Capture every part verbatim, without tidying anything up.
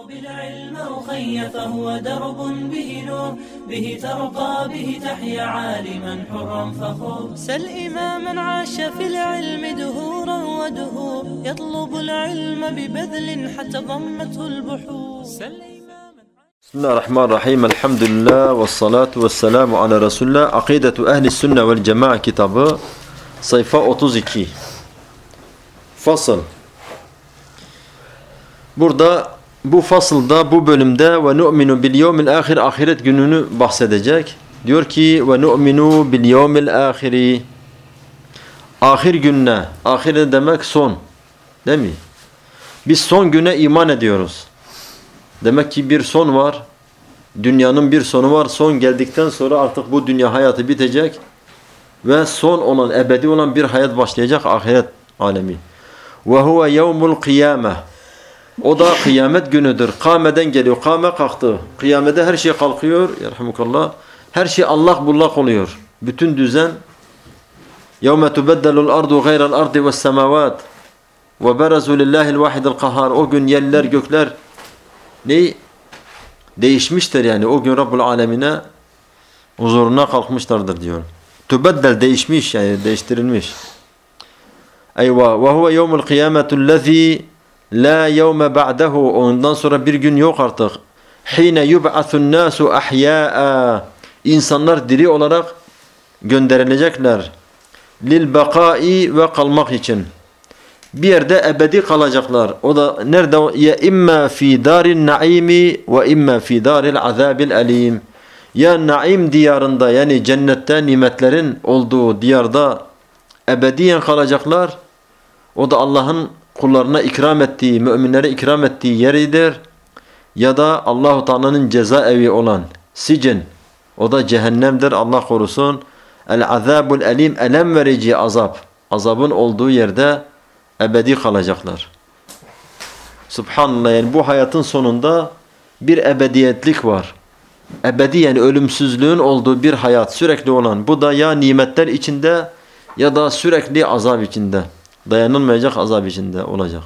بالعلم أخي فهو درب به نور به ترقى به تحيا عالما حرا فخور سل إماما عاش في العلم دهورا ودهور يطلب العلم ببذل حتى ضمته البحور سل بسم الله الرحمن الرحيم الحمد لله والصلاة والسلام على رسول الله عقيدة أهل السنة والجماعة kitabı sayfa otuz iki fasıl. Burada bu fasılda, bu bölümde ve nu'minu bil yevmil ahir, ahiret gününü bahsedecek. Diyor ki ve nu'minu bil yevmil ahiri, ahir gününe, ahire demek son, değil mi? Biz son güne iman ediyoruz. Demek ki bir son var. Dünyanın bir sonu var. Son geldikten sonra artık bu dünya hayatı bitecek ve son olan, ebedi olan bir hayat başlayacak, ahiret alemi. Ve huve yevmul kıyame. O da kıyamet günüdür. Kâmeden geliyor. Kâme kalktı. Kıyamede her şey kalkıyor. Yerhamukallah. Her şey allak bullak oluyor. Bütün düzen. يَوْمَ تُبَدَّلُ الْأَرْضُ غَيْرَ الْأَرْضِ وَالسَّمَوَاتِ وَبَرَزُوا لِلّٰهِ الْوَاحِدِ الْقَهَارِ. O gün yerler, gökler ne? Değişmiştir yani. O gün Rabbul Alemine huzuruna kalkmışlardır diyor. Tübeddel değişmiş yani değiştirilmiş. Eyvah. Ve huve yevmul kıyametullezî la yevme ba'dehu. Ondan sonra bir gün yok artık. Hine yub'athun nasu ahyâ'a. İnsanlar diri olarak gönderilecekler. Lil bakâi ve kalmak için. Bir yerde ebedi kalacaklar. O da nerede? Ya imma fi darin naimi ve imma fi daril azabil alim. Ya naim diyarında yani cennette nimetlerin olduğu diyarda ebediyen kalacaklar. O da Allah'ın kullarına ikram ettiği, müminlere ikram ettiği yeridir. Ya da Allah-u Teala'nın ceza evi olan sicin. O da cehennemdir. Allah korusun. El azabul alim, elem verici azap. Azabın olduğu yerde ebedi kalacaklar. Subhanallah, yani bu hayatın sonunda bir ebediyetlik var. Ebedi yani ölümsüzlüğün olduğu bir hayat sürekli olan. Bu da ya nimetler içinde ya da sürekli azap içinde. Dayanılmayacak azap içinde olacak.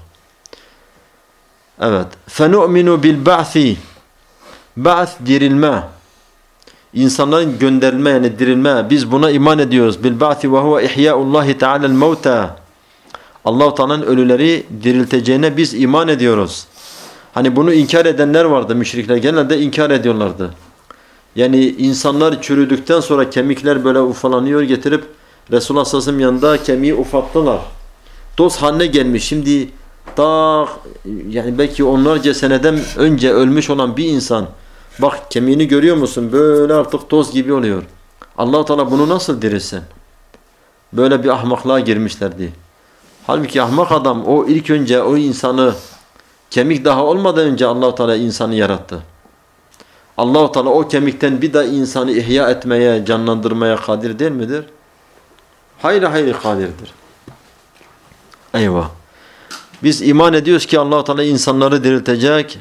Evet. فَنُؤْمِنُ بِالْبَعْثِ. Ba'th dirilme. İnsanların gönderilme yani dirilme. Biz buna iman ediyoruz. بِالْبَعْثِ وَهُوَ اِحْيَاءُ اللّٰهِ تَعَالَى الْمَوْتَى. Allah-u Teala'nın ölüleri dirilteceğine biz iman ediyoruz. Hani bunu inkar edenler vardı, müşrikler genelde inkar ediyorlardı. Yani insanlar çürüdükten sonra kemikler böyle ufalanıyor, getirip Resulullah sallallahu aleyhi ve sellem yanında kemiği ufattılar. Toz haline gelmiş. Şimdi ta yani belki onlarca seneden önce ölmüş olan bir insan, bak kemiğini görüyor musun? Böyle artık toz gibi oluyor. Allah-u Teala bunu nasıl dirilsin? Böyle bir ahmaklığa girmişlerdi. Halbuki ahmak adam o ilk önce o insanı kemik daha olmadan önce Allah-u Teala insanı yarattı. Allah-u Teala o kemikten bir daha insanı ihya etmeye, canlandırmaya kadir değil midir? Hayır hayır kadirdir. Eyvah. Biz iman ediyoruz ki Allah-u Teala insanları diriltecek.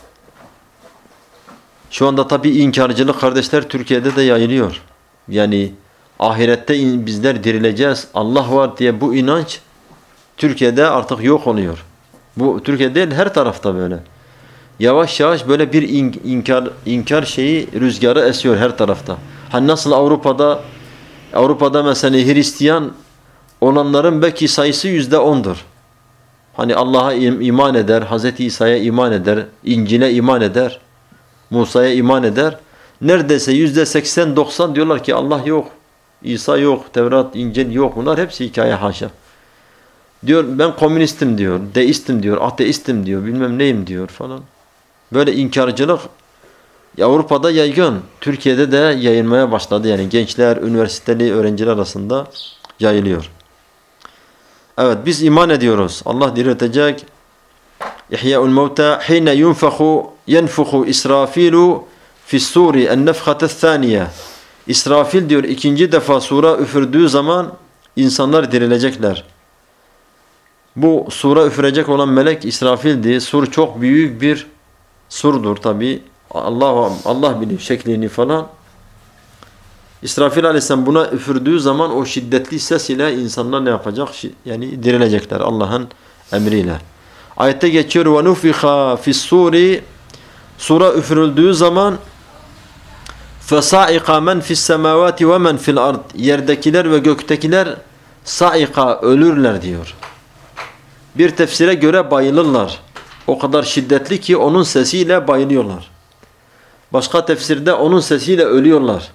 Şu anda tabii inkarcılık kardeşler Türkiye'de de yayılıyor. Yani ahirette bizler dirileceğiz, Allah var diye bu inanç Türkiye'de artık yok oluyor. Bu Türkiye değil, her tarafta böyle. Yavaş yavaş böyle bir in, inkar inkar şeyi rüzgarı esiyor her tarafta. Hani nasıl Avrupa'da Avrupa'da mesela Hristiyan olanların belki sayısı yüzde ondur. Hani Allah'a iman eder, Hazreti İsa'ya iman eder, İncil'e iman eder, Musa'ya iman eder. Neredeyse yüzde seksen doksan diyorlar ki Allah yok, İsa yok, Tevrat, İncil yok. Bunlar hepsi hikaye haşa. Diyor ben komünistim diyor, deistim diyor, ateistim diyor, bilmem neyim diyor falan. Böyle inkarcılık Avrupa'da yaygın, Türkiye'de de yayılmaya başladı. Yani gençler, üniversiteli öğrenciler arasında yayılıyor. Evet biz iman ediyoruz. Allah diriltecek. İhya'ul mevta hine yunfahu yenfuhu İsrafilu fi's-suri en-nefhateth-thaniye. İsrafil diyor ikinci defa sura üfürdüğü zaman insanlar dirilecekler. Bu sura üfürecek olan melek İsrafil'di. Sur çok büyük bir surdur tabi. Allah Allah bilir şeklini falan. İsrafil aleyhisselam buna üfürdüğü zaman o şiddetli ses ile insanlar ne yapacak? Yani dirilecekler Allah'ın emriyle. Ayette geçiyor ve nufiha fi's-suri Sura üfürüldüğü zaman فَصَائِقَ مَنْ فِي السَّمَاوَاتِ وَمَنْ فِي الْأَرْضِ yerdekiler ve göktekiler saika ölürler diyor. Bir tefsire göre bayılırlar. O kadar şiddetli ki onun sesiyle bayılıyorlar. Başka tefsirde onun sesiyle ölüyorlar.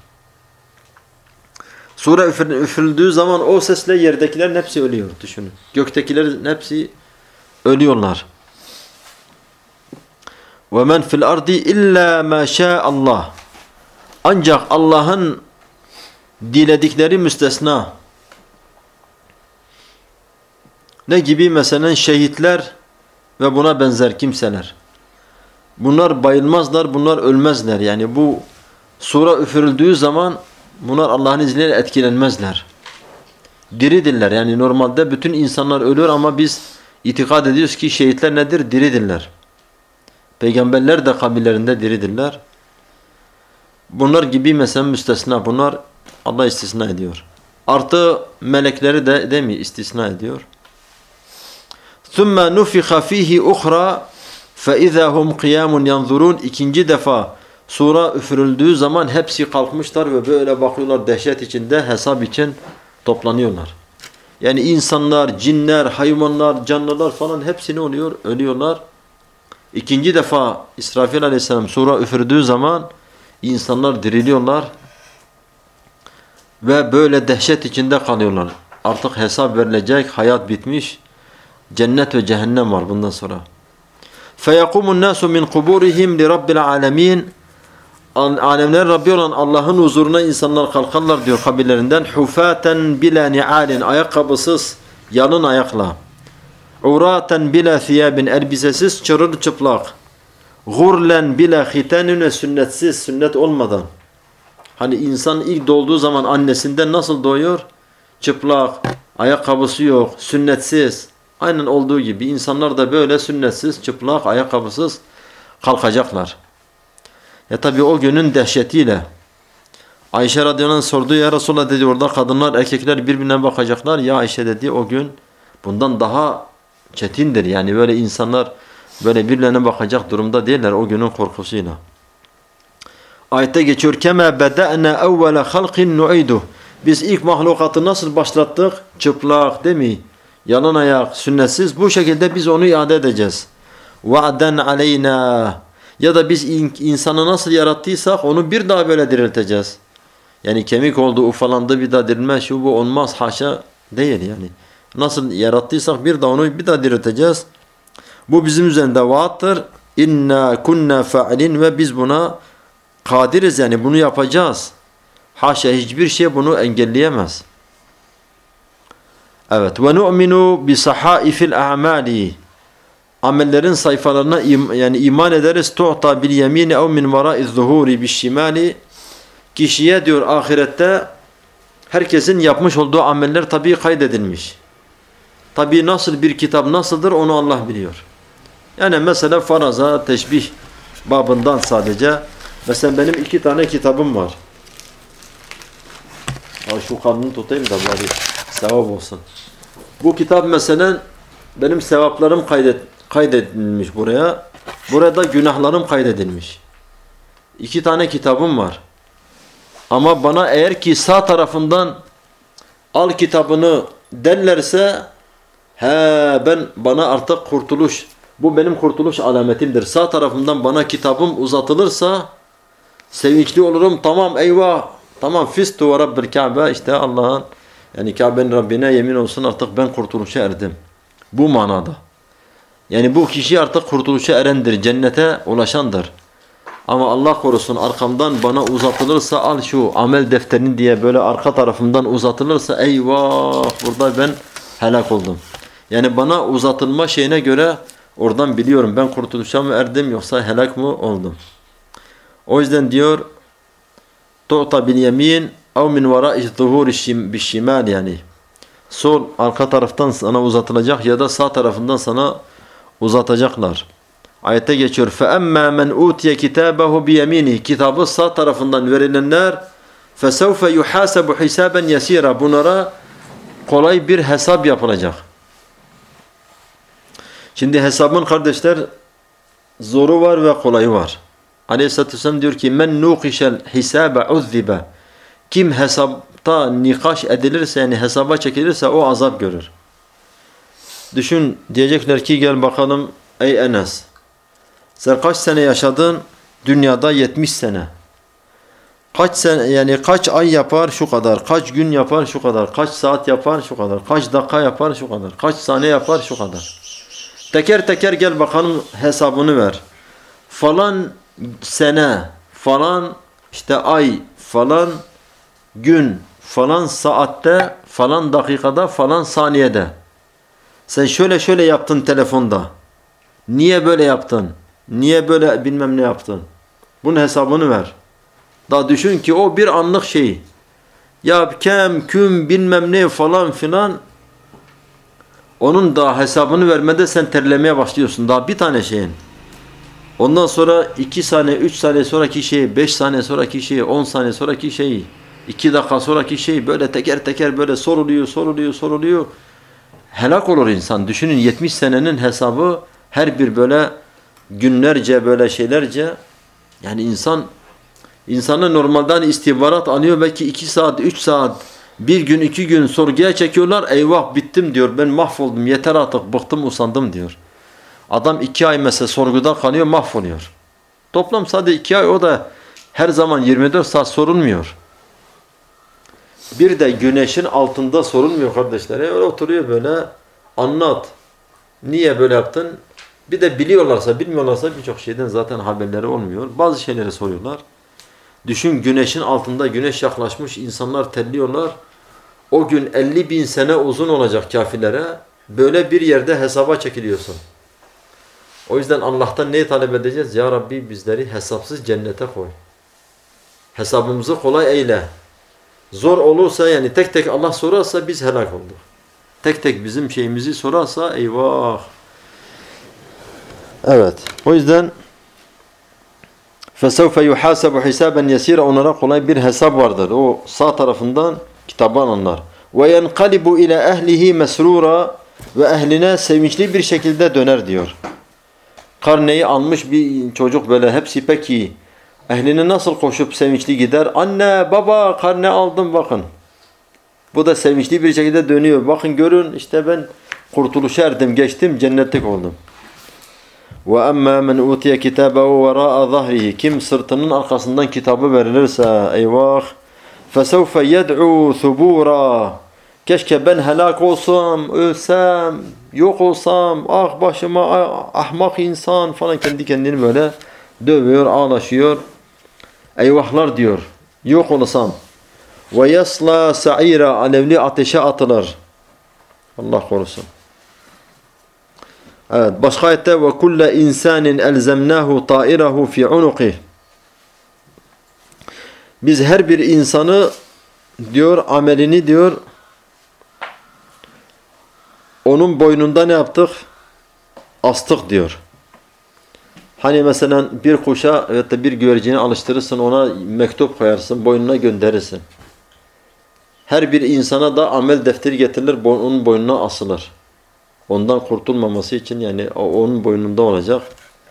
Sure üfürüldüğü zaman o sesle yerdekilerin hepsi ölüyor. Düşünün. Göktekilerin hepsi ölüyorlar. وَمَنْ فِي الْأَرْضِ اِلَّا مَا شَاءَ اللّٰهِ Ancak Allah'ın diledikleri müstesna. Ne gibi? Mesela şehitler ve buna benzer kimseler. Bunlar bayılmazlar, bunlar ölmezler. Yani bu sura üfürüldüğü zaman bunlar Allah'ın izniyle etkilenmezler. Diridirler. Yani normalde bütün insanlar ölür ama biz itikad ediyoruz ki şehitler nedir? Diridirler. Peygamberler de kabirlerinde diridirler. Bunlar gibi mesela müstesna. Bunlar Allah istisna ediyor. Artı melekleri de değil mi istisna ediyor. ثُمَّ نُفِخَ ف۪يهِ اُخْرَى فَاِذَا هُمْ قِيَامٌ يَنْظُرُونَ İkinci defa sura üfürüldüğü zaman hepsi kalkmışlar ve böyle bakıyorlar dehşet içinde hesap için toplanıyorlar. Yani insanlar, cinler, hayvanlar, canlılar falan hepsini oluyor, ölüyorlar. İkinci defa İsrafil aleyhisselam sura üfürdüğü zaman insanlar diriliyorlar ve böyle dehşet içinde kalıyorlar. Artık hesap verilecek, hayat bitmiş, cennet ve cehennem var bundan sonra. فَيَقُمُ النَّاسُ مِنْ قُبُورِهِمْ لِرَبِّ الْعَالَمِينَ Alemler Rabbi olan Allah'ın huzuruna insanlar kalkarlar diyor kabirlerinden. Hufaten bila ni'alin ayakkabısız, yalın ayakla. Uraten bila thiyabin elbisesiz, çırılçıplak. Gurlen bila hitanin ve sünnetsiz, sünnet olmadan. Hani insan ilk doğduğu zaman annesinden nasıl doğuyor? Çıplak, ayakkabısı yok, sünnetsiz. Aynen olduğu gibi insanlar da böyle sünnetsiz, çıplak, ayakkabısız kalkacaklar. Ya tabi o günün dehşetiyle. Ayşe radıyallahu anh sordu, ya Resulallah dedi, orada kadınlar erkekler birbirine bakacaklar. Ya Ayşe dedi, o gün bundan daha çetindir. Yani böyle insanlar böyle birbirine bakacak durumda değiller o günün korkusuyla. Ayette geçiyor, kema beda'na evvele halqin nu'iduh. Biz ilk mahlukatı nasıl başlattık? Çıplak değil mi? Yalın ayak, sünnetsiz. Bu şekilde biz onu iade edeceğiz. Va'den aleyna. Ya da biz insanı nasıl yarattıysak onu bir daha böyle dirilteceğiz. Yani kemik oldu, ufalandı, bir daha dirilmez, şu bu olmaz, haşa değil yani. Nasıl yarattıysak bir daha onu bir daha dirilteceğiz. Bu bizim üzerinde vaattır. İnna kunna fa'ilin ve biz buna kadiriz, yani bunu yapacağız. Haşa, hiçbir şey bunu engelleyemez. Evet. Ve nu'minu bi sahaifil a'mali. Amellerin sayfalarına im, yani iman ederiz. Tu'ta bil yemini ev min vara'iz zuhuri biş şimali. Kişiye diyor ahirette herkesin yapmış olduğu ameller tabii kaydedilmiş. Tabii nasıl bir kitap nasıldır onu Allah biliyor. Yani mesela faraza, teşbih babından sadece. Mesela benim iki tane kitabım var. Ay şu kanını tutayım da bari sevap olsun. Bu kitap mesela benim sevaplarım kaydet, kaydedilmiş buraya. Burada günahlarım kaydedilmiş. İki tane kitabım var. Ama bana eğer ki sağ tarafından al kitabını derlerse he ben bana artık kurtuluş, bu benim kurtuluş alametimdir. Sağ tarafından bana kitabım uzatılırsa sevinçli olurum. Tamam eyvah. Tamam fistu ve rabbil Kabe, işte Allah'ın yani Kabe'nin Rabbine yemin olsun artık ben kurtuluşa erdim. Bu manada. Yani bu kişi artık kurtuluşa erendir, cennete ulaşandır. Ama Allah korusun arkamdan bana uzatılırsa al şu amel defterini diye böyle arka tarafımdan uzatılırsa eyvah burada ben helak oldum. Yani bana uzatılma şeyine göre oradan biliyorum ben kurtuluşa mı erdim yoksa helak mı oldum. O yüzden diyor tu'ta bil yemin ev min vara'i zuhuri bişimal, yani sol arka taraftan sana uzatılacak ya da sağ tarafından sana uzatacaklar. Ayette geçiyor. فَأَمَّا مَنْ اُوْتِيَ كِتَابَهُ بِيَمِينِهِ Kitabı sağ tarafından verilenler فَسَوْفَ يُحَاسَبُ حِسَابًا يَسِيرًا Bunlara kolay bir hesap yapılacak. Şimdi hesabın kardeşler zoru var ve kolayı var. Aleyhisselatü Vesselam diyor ki men nukişel hisabe uzzibe. Kim hesapta nikaş edilirse yani hesaba çekilirse o azap görür. Düşün, diyecekler ki gel bakalım ey Enes. Sen kaç sene yaşadın? Dünyada yetmiş sene. Kaç sene yani kaç ay yapar şu kadar, kaç gün yapar şu kadar, kaç saat yapar şu kadar, kaç dakika yapar şu kadar, kaç saniye yapar şu kadar. Teker teker gel bakalım hesabını ver. Falan sene, falan işte ay, falan gün, falan saatte, falan dakikada, falan saniyede. Sen şöyle şöyle yaptın telefonda. Niye böyle yaptın? Niye böyle bilmem ne yaptın? Bunun hesabını ver. Daha düşün ki o bir anlık şey. Ya kem, küm, bilmem ne falan filan. Onun da hesabını vermede sen terlemeye başlıyorsun. Daha bir tane şeyin. Ondan sonra iki saniye, üç saniye sonraki şey, beş saniye sonraki şey, on saniye sonraki şey, iki dakika sonraki şey böyle teker teker böyle soruluyor, soruluyor, soruluyor. Helak olur insan. Düşünün yetmiş senenin hesabı her bir böyle günlerce böyle şeylerce. Yani insan insanı normalden istihbarat alıyor belki iki saat, üç saat, bir gün, iki gün sorguya çekiyorlar. Eyvah bittim diyor. Ben mahvoldum. Yeter artık. Bıktım, usandım diyor. Adam iki ay mesela sorguda kalıyor, mahvoluyor. Toplam sadece iki ay, o da her zaman yirmi dört saat sorulmuyor. Bir de güneşin altında sorulmuyor kardeşler. Öyle oturuyor böyle anlat. Niye böyle yaptın? Bir de biliyorlarsa, bilmiyorlarsa birçok şeyden zaten haberleri olmuyor. Bazı şeyleri soruyorlar. Düşün güneşin altında, güneş yaklaşmış, insanlar terliyorlar. O gün elli bin sene uzun olacak kafirlere. Böyle bir yerde hesaba çekiliyorsun. O yüzden Allah'tan neyi talep edeceğiz? Ya Rabbi bizleri hesapsız cennete koy. Hesabımızı kolay eyle. Zor olursa yani tek tek Allah sorarsa biz helak olduk. Tek tek bizim şeyimizi sorarsa eyvah. Evet. O yüzden فَسَوْفَ يُحَاسَبُ حِسَابًا يَسِيرًا onlara kolay bir hesap vardır. O sağ tarafından kitabı alanlar. وَيَنْقَلِبُ اِلَى اَهْلِهِ مَسْرُورًا ve ehline sevinçli bir şekilde döner diyor. Karneyi almış bir çocuk böyle hepsi peki. Ehline nasıl koşup sevinçli gider? Anne, baba karne aldım bakın. Bu da sevinçli bir şekilde dönüyor. Bakın görün işte ben kurtuluşa erdim, geçtim, cennetlik oldum. وَأَمَّا مَنْ اُوْتِيَ كِتَابَهُ وَرَاءَ ظَهْرِهِ kim sırtının arkasından kitabı verilirse eyvah فَسَوْفَ يَدْعُوا ثُبُورًا keşke ben helak olsam, ölsem, yok olsam, ah başıma ahmak insan falan kendi kendini böyle dövüyor, ağlaşıyor. Eyvahlar diyor, yok olasam. وَيَصْلَى سَعِيرًا alevli ateşe atılır. Allah korusun. Evet, başka ayette وَكُلَّ اِنْسَانٍ اَلْزَمْنَاهُ طَائِرَهُ فِي عُنُقِهِ biz her bir insanı diyor, amelini diyor, onun boynunda ne yaptık? Astık diyor. Hani mesela bir kuşa evet de bir güvercini alıştırırsın, ona mektup koyarsın, boynuna gönderirsin. Her bir insana da amel defteri getirilir, onun boynuna asılır. Ondan kurtulmaması için yani onun boynunda olacak.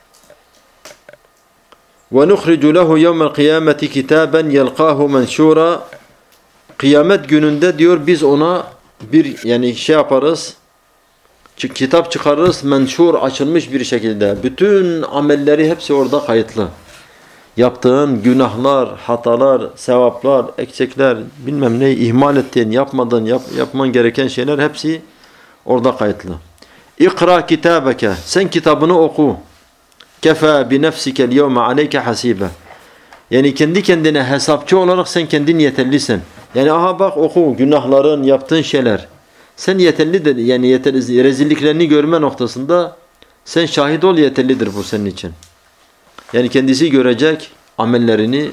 وَنُخْرِجُ لَهُ يَوْمَ الْقِيَامَةِ كِتَابًا يَلْقَاهُ مَنْشُورًا kıyamet gününde diyor biz ona bir yani şey yaparız, kitap çıkarırız, menşur açılmış bir şekilde. Bütün amelleri hepsi orada kayıtlı. Yaptığın günahlar, hatalar, sevaplar, eksikler, bilmem ne, ihmal ettiğin, yapmadığın, yap, yapman gereken şeyler hepsi orada kayıtlı. İkra kitabeke. Sen kitabını oku. Kefa bi nefsikel yevme aleyke hasibe. Yani kendi kendine hesapçı olarak sen kendin yeterlisin. Yani aha bak oku günahların, yaptığın şeyler. Sen yeterli de yani yeterli, rezilliklerini görme noktasında sen şahit ol, yeterlidir bu senin için. Yani kendisi görecek amellerini,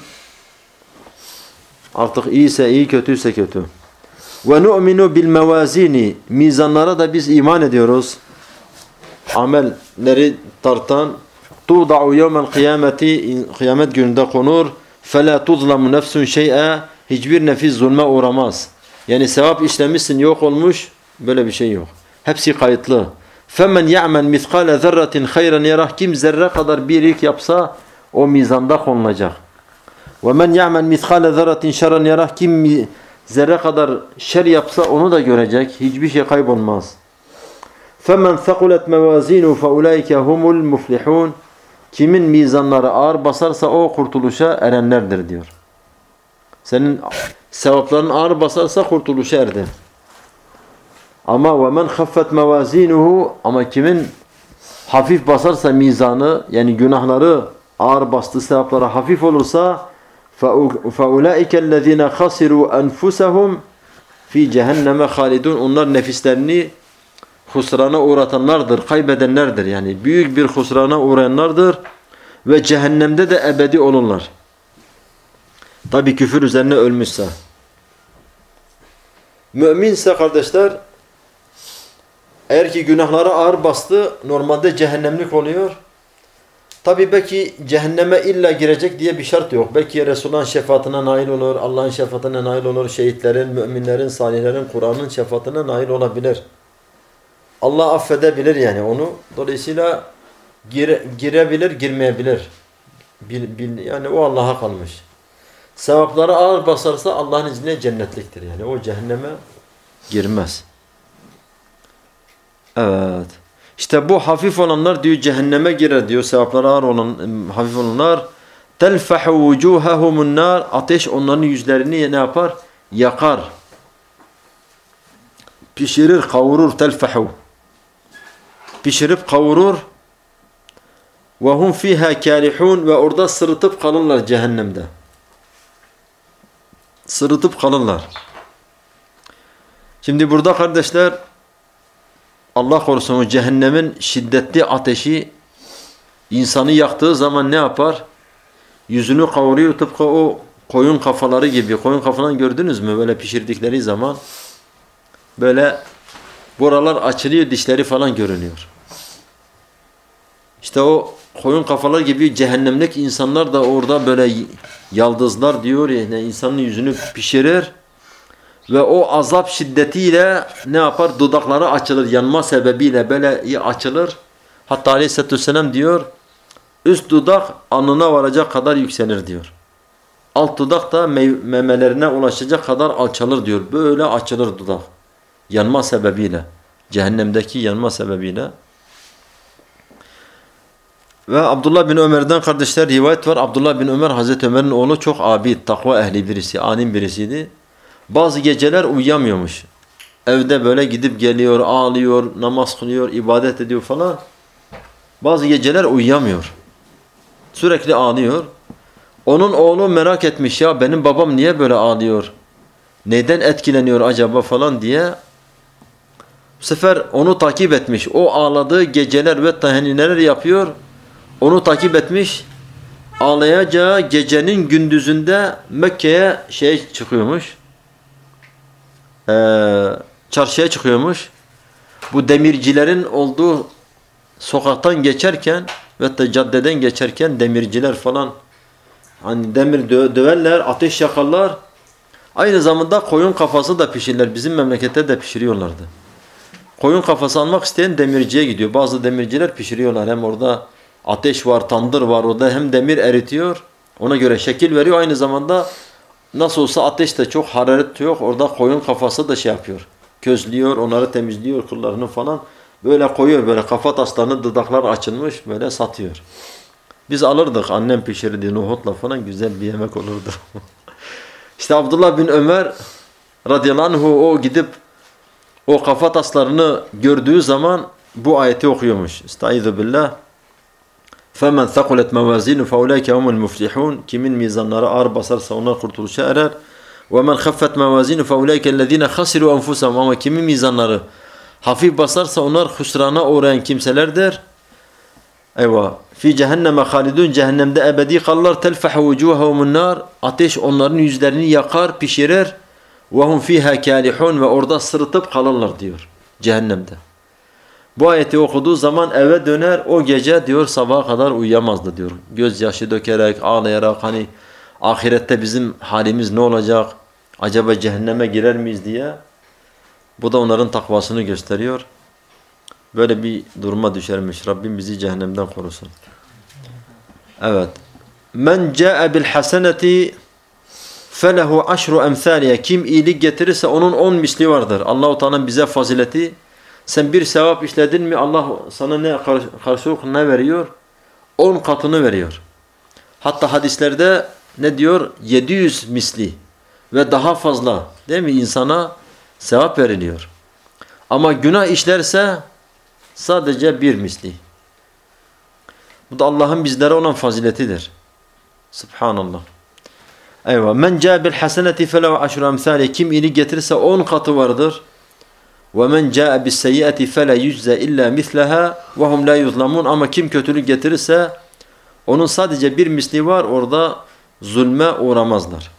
artık iyiyse iyi, kötüyse kötü. Ve nu'minu bil mevazini. Mizanlara da biz iman ediyoruz. Amelleri tartan tuda'u yevmel kıyameti, kıyamet gününde konur. Fela tuzlamu nefsun şey'a. Hiçbir nefis zulme uğramaz. Yani sevap işlemişsin, yok olmuş, böyle bir şey yok. Hepsi kayıtlı. فَمَنْ يَعْمَنْ مِثْقَالَ ذَرَّةٍ خَيْرًا يَرَهْ kim zerre kadar bir iyilik yapsa O mizanda konulacak. وَمَنْ يَعْمَلْ مِثْقَالَ ذَرَةٍ شَرًا يَرَهُ Kim zerre kadar şer yapsa onu da görecek. Hiçbir şey kaybolmaz. فَمَنْ ثَقُلَتْ مَوَازِينُ فَاُولَٰئِكَ هُمُ الْمُفْلِحُونَ Kimin mizanları ağır basarsa o kurtuluşa erenlerdir diyor. Senin sevapların ağır basarsa kurtuluşa erdin. Ama وَمَنْ خَفَّتْ مَوَازِينُهُ Ama kimin hafif basarsa mizanı, yani günahları ağır bastığı sevapları hafif olursa فَاُولَٰئِكَ الَّذ۪ينَ خَسِرُوا أَنْفُسَهُمْ فِي cehenneme halidun Onlar nefislerini husrana uğratanlardır, kaybedenlerdir. Yani büyük bir husrana uğrayanlardır ve cehennemde de ebedi olurlar. Tabi küfür üzerine ölmüşse. Müminse kardeşler, eğer ki günahları ağır bastı, normalde cehennemlik oluyor. Tabi belki cehenneme illa girecek diye bir şart yok. Belki Resulullah'ın şefaatine nail olur, Allah'ın şefaatine nail olur, şehitlerin, müminlerin, salihlerin, Kur'an'ın şefaatine nail olabilir. Allah affedebilir yani onu. Dolayısıyla gire, girebilir, girmeyebilir. Bil, bil, yani o Allah'a kalmış. Sevapları ağır basarsa Allah'ın izniyle cennetliktir. Yani o cehenneme girmez. Evet. İşte bu hafif olanlar diyor cehenneme girer diyor. Sevapları ağır olan hafif olanlar. Telfahu vucuhahumun nar Ateş onların yüzlerini ne yapar? Yakar. Pişirir, kavurur. Telfahu. Pişirip kavurur. Ve hum fiha kalihun ve orada sırıtıp kalırlar cehennemde. Sırıtıp kalırlar. Şimdi burada kardeşler Allah korusun o cehennemin şiddetli ateşi insanı yaktığı zaman ne yapar? Yüzünü kavuruyor tıpkı o koyun kafaları gibi. Koyun kafalarını gördünüz mü? Böyle pişirdikleri zaman böyle buralar açılıyor, dişleri falan görünüyor. İşte o koyun kafalar gibi cehennemlik insanlar da orada böyle yaldızlar diyor yani insanın yüzünü pişirir ve o azap şiddetiyle ne yapar? Dudakları açılır, yanma sebebiyle böyle açılır. Hatta Aleyhisselatü Vesselam diyor üst dudak alnına varacak kadar yükselir diyor. Alt dudak da memelerine ulaşacak kadar alçalır diyor. Böyle açılır dudak. Yanma sebebiyle. Cehennemdeki yanma sebebiyle. Ve Abdullah bin Ömer'den kardeşler rivayet var. Abdullah bin Ömer Hazreti Ömer'in oğlu çok abid, takva ehli birisi, alim birisiydi. Bazı geceler uyuyamıyormuş. Evde böyle gidip geliyor, ağlıyor, namaz kılıyor, ibadet ediyor falan. Bazı geceler uyuyamıyor. Sürekli ağlıyor. Onun oğlu merak etmiş ya benim babam niye böyle ağlıyor? Neden etkileniyor acaba falan diye. Bu sefer onu takip etmiş. O ağladığı geceler ve tahennineler yapıyor. Onu takip etmiş. Ağlayacağı gecenin gündüzünde Mekke'ye şey çıkıyormuş. Ee, çarşıya çıkıyormuş. Bu demircilerin olduğu sokaktan geçerken ve de caddeden geçerken demirciler falan hani demir dö döverler, ateş yakarlar. Aynı zamanda koyun kafası da pişirirler. Bizim memlekette de pişiriyorlardı. Koyun kafası almak isteyen demirciye gidiyor. Bazı demirciler pişiriyorlar. Hem orada ateş var, tandır var. Orada hem demir eritiyor. Ona göre şekil veriyor. Aynı zamanda nasıl olsa ateş de çok, hararet yok. Orada koyun kafası da şey yapıyor. Közlüyor, onları temizliyor, kıllarını falan. Böyle koyuyor, böyle kafa taslarını, dudaklar açılmış, böyle satıyor. Biz alırdık, annem pişirdi nohutla falan, güzel bir yemek olurdu. İşte Abdullah bin Ömer radıyallahu anhu o gidip o kafa taslarını gördüğü zaman bu ayeti okuyormuş. Estaizu billah. فَمَنْ ثَقُلَتْ مَوَازِينُ فَاُولَٰئِكَ هُمُ الْمُفْلِحُونَ Kimin mizanları ağır basarsa onlar kurtuluşa erer. وَمَنْ خَفَّتْ مَوَازِينُ فَاُولَٰئِكَ الَّذ۪ينَ خَسِرُوا أَنْفُسَهُمْ Ama kimin mizanları hafif basarsa onlar husrana uğrayan kimselerdir. Eyvah. Fi cehenneme halidun cehennemde ebedi kalırlar. Telfahu vucuhahum nar Ateş onların yüzlerini yakar, pişirir. Ve hum fiha kalihun ve orada sırıtıp kalırlar diyor cehennemde. Bu ayeti okuduğu zaman eve döner, o gece diyor sabaha kadar uyuyamazdı diyor. Gözyaşı dökerek, ağlayarak hani ahirette bizim halimiz ne olacak? Acaba cehenneme girer miyiz diye. Bu da onların takvasını gösteriyor. Böyle bir duruma düşermiş. Rabbim bizi cehennemden korusun. Evet. Men ca'e bil haseneti felehu aşru emthaliye. Kim iyilik getirirse onun on misli vardır. Allah-u Teala'nın bize fazileti. Sen bir sevap işledin mi Allah sana ne karşılık ne veriyor? On katını veriyor. Hatta hadislerde ne diyor? yedi yüz misli ve daha fazla değil mi insana sevap veriliyor. Ama günah işlerse sadece bir misli. Bu da Allah'ın bizlere olan faziletidir. Subhanallah. Eyvah. Men ca'e bil haseneti felehu aşru emthali. Kim iyilik getirirse on katı vardır. Ve men ca'e bis seyyiati fele yücze illa mislaha ve hum la yuzlamun. Ama kim kötülük getirirse onun sadece bir misli var. Orada zulme uğramazlar.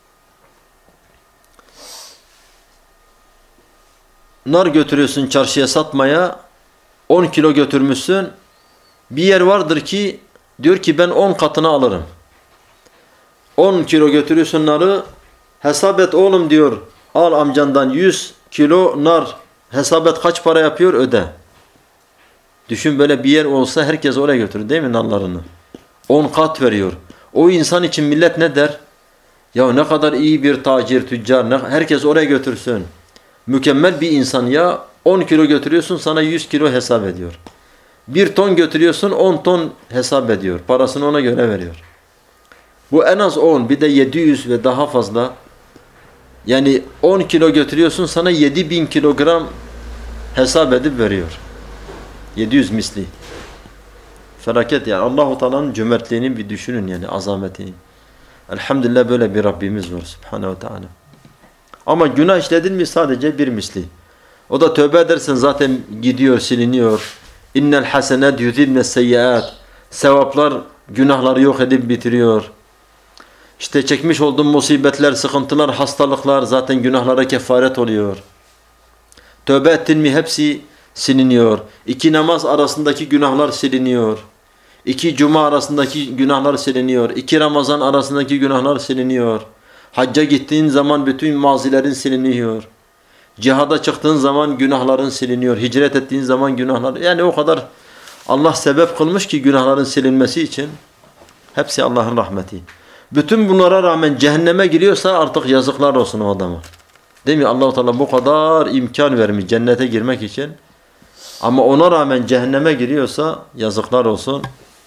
Nar götürüyorsun çarşıya satmaya. on kilo götürmüşsün. Bir yer vardır ki diyor ki ben on katını alırım. on kilo götürüyorsun narı. Hesap et oğlum diyor. Al amcandan yüz kilo nar. Hesap et kaç para yapıyor öde. Düşün böyle bir yer olsa herkes oraya götürür değil mi narlarını? on kat veriyor. O insan için millet ne der? Ya ne kadar iyi bir tacir, tüccar. Ne, herkes oraya götürsün. Mükemmel bir insan ya. on kilo götürüyorsun sana yüz kilo hesap ediyor. bir ton götürüyorsun on ton hesap ediyor. Parasını ona göre veriyor. Bu en az on bir de yedi yüz ve daha fazla. Yani on kilo götürüyorsun sana yedi bin kilogram hesap edip veriyor. yedi yüz misli. Felaket yani. Allah-u Teala'nın cömertliğini bir düşünün yani azametini. Elhamdülillah böyle bir Rabbimiz var Subhanahu ve Teala. Ama günah işledin mi sadece bir misli. O da tövbe edersen zaten gidiyor, siliniyor. İnnel hasenat yuzibne seyyiat. Sevaplar günahları yok edip bitiriyor. İşte çekmiş olduğun musibetler, sıkıntılar, hastalıklar zaten günahlara kefaret oluyor. Tövbe ettin mi hepsi siliniyor. İki namaz arasındaki günahlar siliniyor. İki cuma arasındaki günahlar siliniyor. İki Ramazan arasındaki günahlar siliniyor. Hacca gittiğin zaman bütün mazilerin siliniyor. Cihada çıktığın zaman günahların siliniyor. Hicret ettiğin zaman günahlar. Yani o kadar Allah sebep kılmış ki günahların silinmesi için. Hepsi Allah'ın rahmeti. Bütün bunlara rağmen cehenneme giriyorsa artık yazıklar olsun o adama. Değil mi? Allah-u Teala bu kadar imkan vermiş cennete girmek için. Ama ona rağmen cehenneme giriyorsa yazıklar olsun.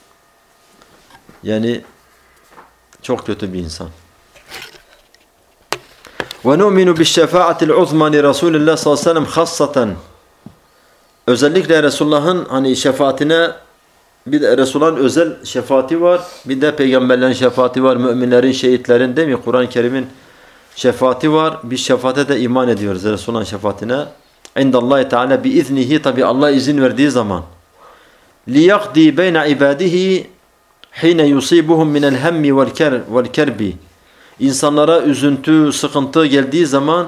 Yani çok kötü bir insan. Ve nu'minu bi'ş-şefa'atil uzma li Resulillah sallallahu aleyhi ve sellem hassaten. Özellikle Resulullah'ın hani şefaatine bir de Resulullah'ın özel şefaati var. Bir de peygamberlerin şefaati var. Müminlerin, şehitlerin değil mi? Kur'an-ı Kerim'in şefaati var. Biz şefaate de iman ediyoruz Resulullah'ın şefaatine. İndallahi Teala biiznihi tabi Allah izin verdiği zaman. Liyaqdi beyne ibadihi hine yusibuhum minel hemmi vel kerbi. İnsanlara üzüntü, sıkıntı geldiği zaman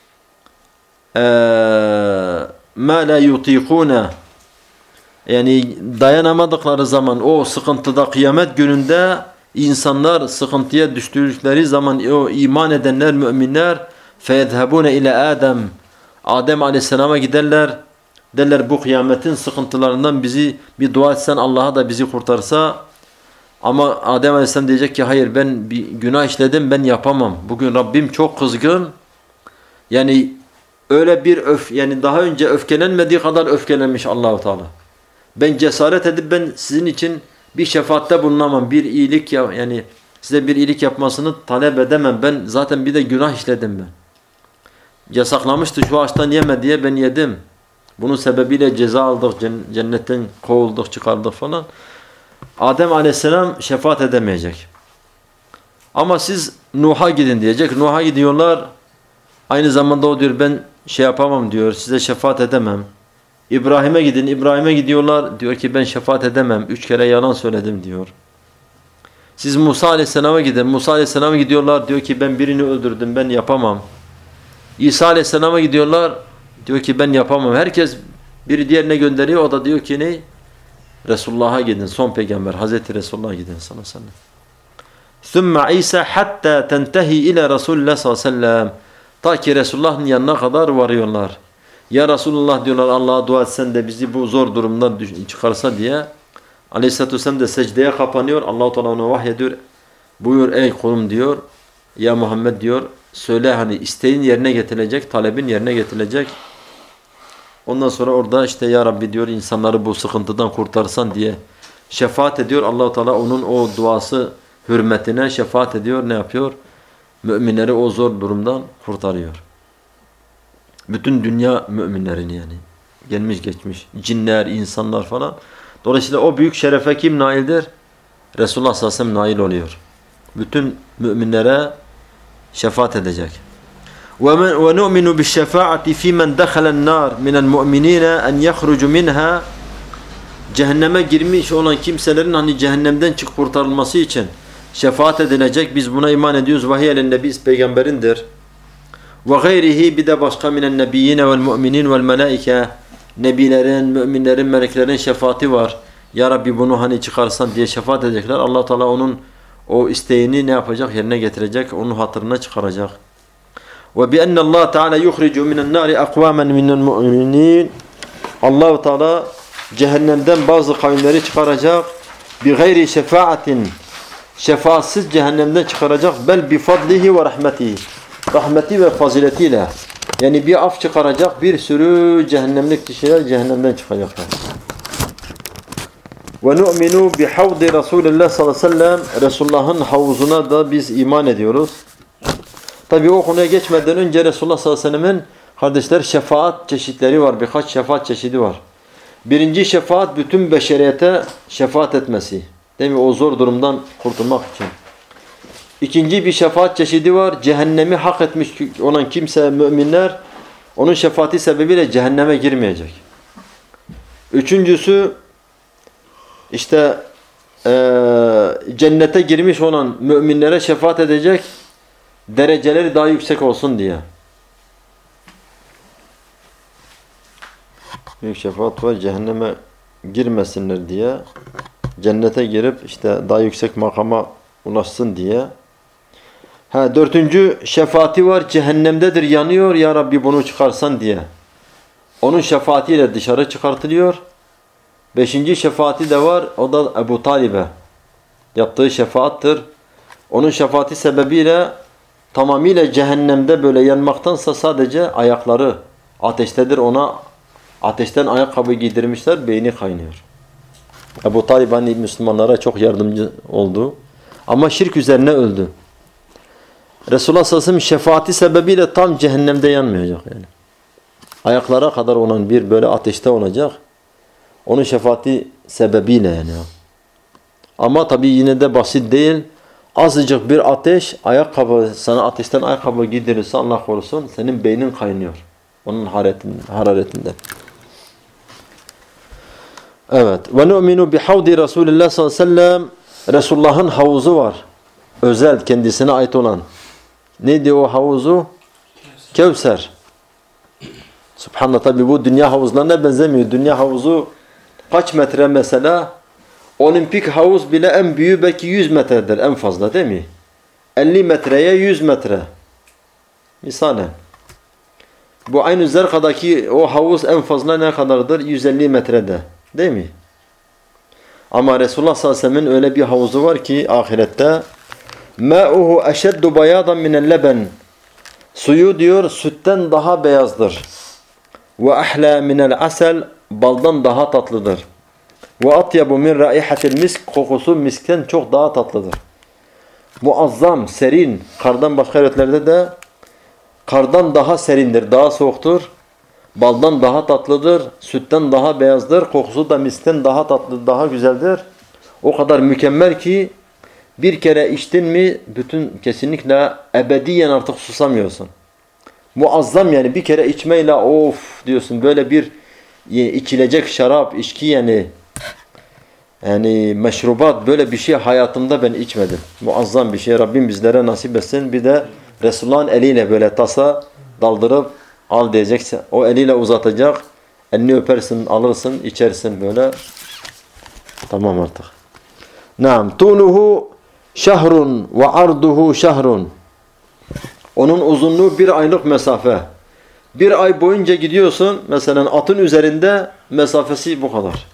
ma la yutiquna yani dayanamadıkları zaman o sıkıntıda kıyamet gününde insanlar sıkıntıya düştükleri zaman o iman edenler müminler feyedhabune ile Adem Adem Aleyhisselam'a giderler derler bu kıyametin sıkıntılarından bizi bir dua etsen Allah'a da bizi kurtarsa. Ama Adem Aleyhisselam diyecek ki hayır ben bir günah işledim ben yapamam. Bugün Rabbim çok kızgın. Yani öyle bir öf yani daha önce öfkelenmediği kadar öfkelenmiş Allah-u Teala. Ben cesaret edip ben sizin için bir şefaatte bulunamam. Bir iyilik ya yani size bir iyilik yapmasını talep edemem. Ben zaten bir de günah işledim ben. Yasaklamıştı şu ağaçtan yeme diye ben yedim. Bunun sebebiyle ceza aldık, cennetten kovulduk, çıkardık falan. Adem Aleyhisselam şefaat edemeyecek. Ama siz Nuh'a gidin diyecek. Nuh'a gidiyorlar. Aynı zamanda o diyor ben şey yapamam diyor. Size şefaat edemem. İbrahim'e gidin. İbrahim'e gidiyorlar. Diyor ki ben şefaat edemem. Üç kere yalan söyledim diyor. Siz Musa Aleyhisselam'a gidin. Musa Aleyhisselam'a gidiyorlar. Diyor ki ben birini öldürdüm. Ben yapamam. İsa Aleyhisselam'a gidiyorlar. Diyor ki ben yapamam. Herkes biri diğerine gönderiyor. O da diyor ki ne? Resulullah'a gidin. Son peygamber. Hazreti Resulullah'a gidin. Sallallahu aleyhi ve sellem. Sümme İsa hatta tentehi ile Resulullah sallallahu aleyhi ve sellem. Ta ki Resulullah'ın yanına kadar varıyorlar. Ya Resulullah diyorlar Allah'a dua etsen de bizi bu zor durumdan çıkarsa diye. Aleyhisselatü Vesselam da secdeye kapanıyor. Allah-u Teala ona vahyediyor. Buyur ey kulum diyor. Ya Muhammed diyor. Söyle hani isteğin yerine getirilecek, talebin yerine getirilecek. Ondan sonra orada işte ya Rabbi diyor insanları bu sıkıntıdan kurtarsan diye şefaat ediyor. Allah-u Teala onun o duası hürmetine şefaat ediyor. Ne yapıyor? Müminleri o zor durumdan kurtarıyor. Bütün dünya müminlerini yani. Gelmiş geçmiş. Cinler, insanlar falan. Dolayısıyla o büyük şerefe kim naildir? Resulullah sallallahu aleyhi ve sellem nail oluyor. Bütün müminlere şefaat edecek. وَنُؤْمِنُ بِالشَّفَاعَةِ فِي مَنْ دَخَلَ النَّارِ مِنَ الْمُؤْمِنِينَ اَنْ يَخْرُجُ مِنْهَا Cehenneme girmiş olan kimselerin hani cehennemden çık kurtarılması için şefaat edilecek. Biz buna iman ediyoruz. Vahiy nebi peygamberindir. Ve gayrihi bir de başka minen nebiyyine vel mu'minin vel melaike nebilerin, müminlerin, meleklerin şefaati var. Ya Rabbi bunu hani çıkarsan diye şefaat edecekler. Allah Teala onun o isteğini ne yapacak? Yerine getirecek. Onun hatırına çıkaracak. Ve bi enne Allah Teala yukhricu minen nari aqwamen minel mu'minin. Allah Teala cehennemden bazı kavimleri çıkaracak. Bi gayri şefaatin. Şefaatsiz cehennemden çıkaracak. Bel bi fadlihi ve rahmetihi. Rahmeti ve faziletiyle. Yani bir af çıkaracak, bir sürü cehennemlik kişiler cehennemden çıkacaklar. Ve nu'minu bi havdi Resulullah sallallahu aleyhi ve sellem. Resulullah'ın havuzuna da biz iman ediyoruz. Tabi o konuya geçmeden önce Resulullah sallallahu aleyhi ve sellem'in kardeşler şefaat çeşitleri var. Birkaç şefaat çeşidi var. Birinci şefaat bütün beşeriyete şefaat etmesi. Değil mi? O zor durumdan kurtulmak için. İkinci bir şefaat çeşidi var. Cehennemi hak etmiş olan kimse, müminler onun şefaati sebebiyle cehenneme girmeyecek. Üçüncüsü işte e, cennete girmiş olan müminlere şefaat edecek, dereceleri daha yüksek olsun diye. Büyük şefaat var, cehenneme girmesinler diye, cennete girip işte daha yüksek makama ulaşsın diye. Ha, dördüncü şefaati var, cehennemdedir, yanıyor, ya Rabbi bunu çıkarsan diye. Onun şefaatiyle dışarı çıkartılıyor. Beşinci şefaati de var, o da Ebu Talib'e yaptığı şefaattır. Onun şefaati sebebiyle tamamıyla cehennemde böyle yanmaktansa sadece ayakları ateştedir, ona ateşten ayakkabı giydirmişler, beyni kaynıyor. Ebu Talib hani Müslümanlara çok yardımcı oldu. Ama şirk üzerine öldü. Resulullah sallallahu aleyhi ve sellem şefaati sebebiyle tam cehennemde yanmayacak yani. Ayaklara kadar olan bir böyle ateşte olacak. Onun şefaati sebebiyle yani. Ama tabii yine de basit değil. Azıcık bir ateş, ayakkabı, sana ateşten ayakkabı giydirirse Allah korusun senin beynin kaynıyor. Onun hararetinde. Evet. Ve nu'minu bi havdi Resulullah sallallahu aleyhi ve sellem. Resulullah'ın havuzu var. Özel, kendisine ait olan. Neydi o havuzu? Kevser. Subhanallah, tabi bu dünya havuzlarına benzemiyor. Dünya havuzu kaç metre mesela? Olimpik havuz bile en büyüğü belki yüz metredir en fazla, değil mi? elli metreye yüz metre. Misalen. Bu aynı Zerka'daki o havuz en fazla ne kadardır? yüz elli metrede. Değil mi? Ama Resulullah sallallahu aleyhi ve sellem'in öyle bir havuzu var ki ahirette مَاءُهُ اَشَدُّ بَيَاضًا مِنَ اللَّبَنِ Suyu diyor sütten daha beyazdır. وَاَحْلَى مِنَ الْعَسَلِ Baldan daha tatlıdır. وَاَطْيَبُ مِنْ رَائِحَةِ الْمِسْكِ Kokusu miskten çok daha tatlıdır. Muazzam, serin. Kardan başka rivayetlerde de kardan daha serindir, daha soğuktur. Baldan daha tatlıdır, sütten daha beyazdır. Kokusu da miskten daha tatlı, daha güzeldir. O kadar mükemmel ki bir kere içtin mi bütün kesinlikle ebediyen artık susamıyorsun. Muazzam yani, bir kere içmeyle of diyorsun, böyle bir içilecek şarap, içki yani yani meşrubat, böyle bir şey hayatımda ben içmedim. Muazzam bir şey. Rabbim bizlere nasip etsin. Bir de Resulullah'ın eliyle böyle tasa daldırıp al diyecekse o eliyle uzatacak. Elini öpersin, alırsın, içersin böyle. Tamam artık. Naam. Tunuhu şahrun ve arduhu şahrun. Onun uzunluğu bir aylık mesafe. Bir ay boyunca gidiyorsun. Mesela atın üzerinde mesafesi bu kadar.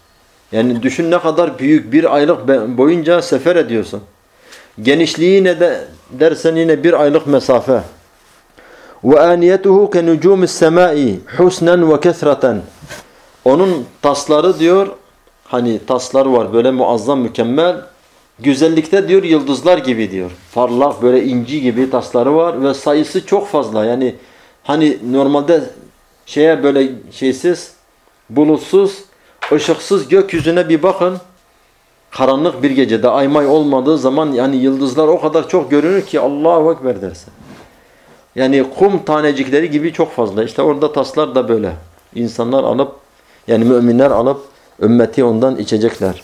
Yani düşün ne kadar büyük, bir aylık boyunca sefer ediyorsun. Genişliği ne de dersen yine bir aylık mesafe. Ve aniyetuhu ke nucumis semai husnen ve kesreten. Onun tasları diyor, hani taslar var böyle muazzam, mükemmel. Güzellikte diyor yıldızlar gibi diyor. Parlak böyle inci gibi tasları var ve sayısı çok fazla. Yani hani normalde şeye böyle şeysiz, bulutsuz, ışıksız gökyüzüne bir bakın. Karanlık bir gecede ay may olmadığı zaman yani yıldızlar o kadar çok görünür ki Allahu Ekber dersin. Yani kum tanecikleri gibi çok fazla. İşte orada taslar da böyle. İnsanlar alıp, yani müminler alıp ümmeti ondan içecekler.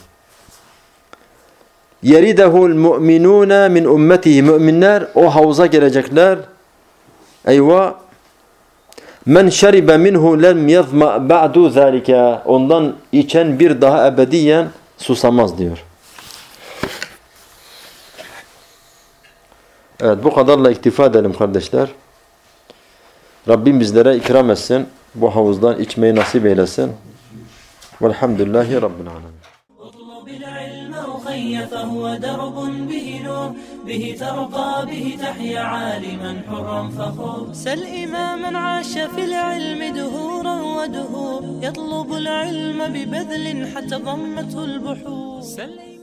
Yeridehul mu'minuna min ummetihi. Müminler o havuza gelecekler. Eyvah. Men şeribe minhu lem yazma ba'du zalika. Ondan içen bir daha ebediyen susamaz diyor. Evet, bu kadarla iktifa edelim kardeşler. Rabbim bizlere ikram etsin. Bu havuzdan içmeyi nasip eylesin. Velhamdülillahi Rabbil alemin. اطلب العلم أخي فهو درب به نور به ترقى به تحيا عالما حرا فخور سل إماما عاش في العلم دهورا ودهور يطلب العلم ببذل حتى ضمته البحور